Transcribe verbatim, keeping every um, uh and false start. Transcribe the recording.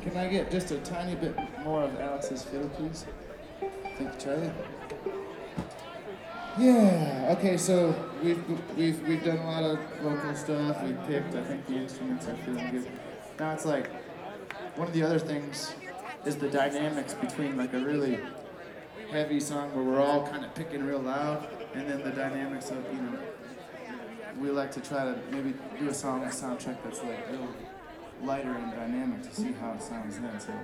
Can I get just a tiny bit more of Alex's fiddle, please? Thank you, Charlie. Yeah. Okay. So we've we've we've done a lot of vocal stuff. We picked. I think the instruments are feeling good. Now it's like one of the other things is the dynamics between like a really heavy song where we're all kind of picking real loud, and then the dynamics of you know we like to try to maybe do a song, a sound check that's like real lighter and dynamic to see how it sounds then. So